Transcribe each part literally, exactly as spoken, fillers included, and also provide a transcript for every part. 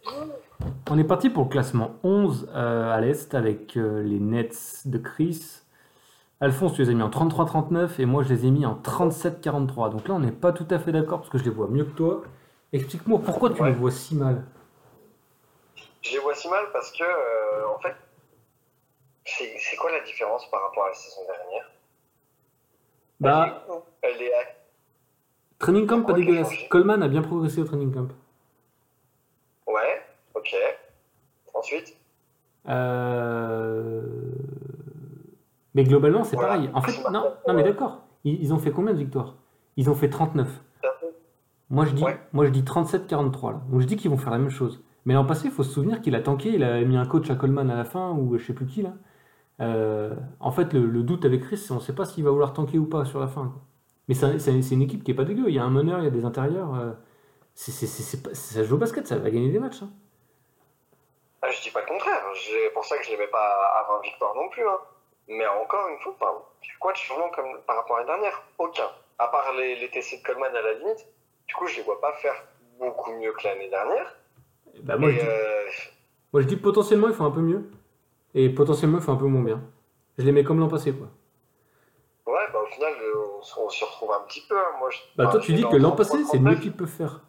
On est parti pour le classement onze euh, à l'Est avec euh, les Nets de Chris. Alphonse, tu les as mis en trente-trois trente-neuf et moi je les ai mis en trente-sept quarante-trois. Donc là, on n'est pas tout à fait d'accord parce que je les vois mieux que toi. Explique-moi pourquoi tu les Ouais, vois si mal. je les vois si mal parce que, euh, en fait, c'est c'est quoi la différence par rapport à la saison dernière? Elle est Bah, où? Elle est à... training Il y a camp pas quoi qui a dégueulasse. changé? Coleman a bien progressé au training camp. Ouais, ok. Ensuite, Euh, Mais globalement, c'est voilà. pareil. En Maxime fait, non, Martin, non mais ouais. d'accord. Ils, ils ont fait combien de victoires? Ils ont fait trente-neuf. Moi je dis, Ouais, moi je dis trente-sept quarante-trois là. Donc je dis qu'ils vont faire la même chose. Mais l'an passé, il faut se souvenir qu'il a tanké, il a mis un coach à Coleman à la fin, ou je sais plus qui là. Euh, en fait, le, le doute avec Chris, c'est on ne sait pas s'il va vouloir tanker ou pas sur la fin, quoi. Mais c'est c'est- c'est une équipe qui est pas dégueu. Il y a un meneur, il y a des intérieurs. euh, c'est, c'est- c'est- c'est pas- ça joue au basket, ça va gagner des matchs, hein. ah, je dis pas le contraire. C'est pour ça que je les mets pas à vingt victoires non plus, hein. Mais encore une fois, pardon. Quoi de changement comme par rapport à l'année dernière? Aucun. À part les, les T C de Coleman à la limite. Du coup, je les vois pas faire beaucoup mieux que l'année dernière. Bah, moi, je Et dis, euh, moi je dis potentiellement ils font un peu mieux. Et potentiellement ils font un peu moins bien. Je les mets comme l'an passé, quoi. ouais, bah au final, euh, on, se- on s'y retrouve un petit peu, hein. Moi, je, Bah, enfin, toi, je tu les mets dis que en l'an passé, c'est le mieux trente-trois trente-neuf. qu'ils peuvent faire.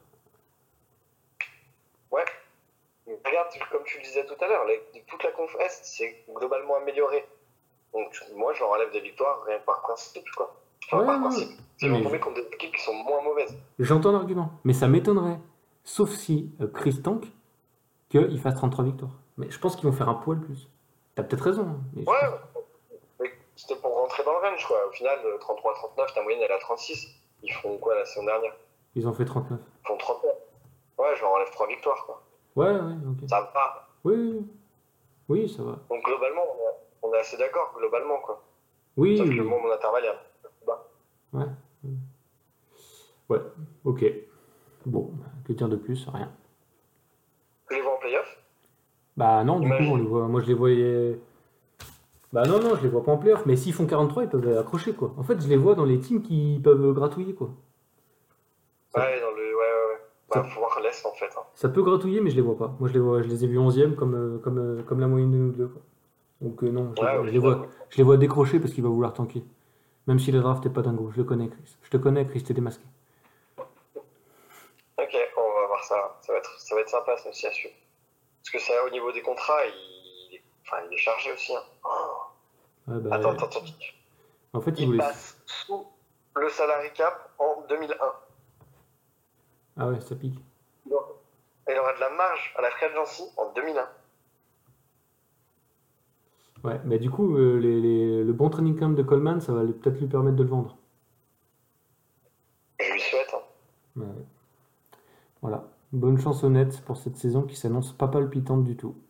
Ouais. Mais regarde, comme tu le disais tout à l'heure, les- toute la conf Est s'est globalement améliorée. Donc, moi, je leur enlève des victoires rien que par principe, quoi. Enfin, Ouais, par non. principe. Non, Ils vont mais je- tomber contre des équipes qui sont moins mauvaises. j'entends l'argument. Mais ça m'étonnerait. Sauf si euh, Chris tank, qu'il fasse trente-trois victoires. Mais je pense qu'ils vont faire un poil plus. T'as peut-être raison, hein, mais je pense. Ouais, mais c'était pour rentrer dans le range, quoi. Au final, trente-trois trente-neuf, ta moyenne, elle est à trente-six. Ils font quoi la saison dernière? Ils ont fait trente-neuf. Ils font trente-neuf. Ouais, je leur enlève trois victoires, quoi. Ouais, ouais, ok. Ça va. Oui, oui, oui. Oui, ça va. Donc, globalement, on est, on est assez d'accord, globalement, quoi. Oui, Sauf que oui. moi, mon intervalle est un peu plus bas. Ouais. Ouais, ok. Bon, que dire de plus? Rien. Je les vois en playoff. Bah non, du coup, on les Imagine. voit. Moi, je les voyais. Bah non, non, je les vois pas en playoff. Mais s'ils font quarante-trois, ils peuvent accrocher, quoi. En fait, je les vois dans les teams qui peuvent gratouiller, quoi. Ça, Ouais, dans le. Ouais, ouais, ouais. ça, Bah, faut voir l'Est, en fait, hein. ça peut gratouiller, mais je les vois pas. Moi, je les vois, je les ai vus onzième comme, euh, comme, euh, comme la moyenne de nous deux, quoi. Donc euh, non, je les Ouais, vois, au je les final, vois, oui. je les vois décrocher parce qu'il va vouloir tanker. Même si le draft est pas dingo, je le connais, Chris. Je te connais, Chris, t'es démasqué. Ok, on va voir ça. Ça va être, ça va être sympa, ça aussi, à suivre. Parce que c'est au niveau des contrats, il, est- enfin, il est chargé aussi, hein. Oh. Ouais, bah, Attends, attends, attends. en fait, il Il voulait. passe sous le salary cap en deux mille un. Ah ouais, ça pique. Donc, il aura de la marge à la free agency en deux mille un. Ouais, mais du coup, euh, les- les- le bon training camp de Coleman, ça va lui- peut-être lui permettre de le vendre. Je lui souhaite, hein. Ouais, voilà. Bonne chance aux Nets pour cette saison qui s'annonce pas palpitante du tout.